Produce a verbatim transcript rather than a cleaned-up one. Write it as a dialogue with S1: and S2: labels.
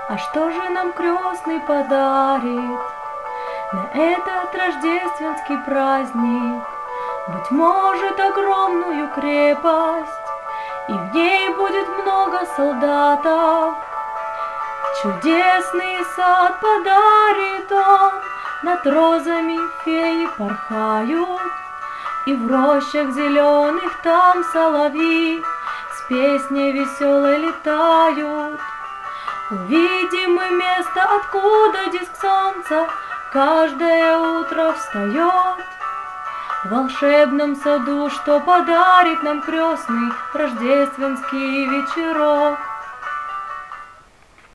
S1: А что же нам крестный подарит на этот рождественский праздник? Быть может, огромную крепость, и в ней будет много солдатов. Чудесный сад подарит он, над розами феи порхают, и в рощах зеленых там соловьи с песней веселой летают. Увидим мы место, откуда диск солнца каждое утро встает. В волшебном саду, что подарит нам крестный рождественский вечерок.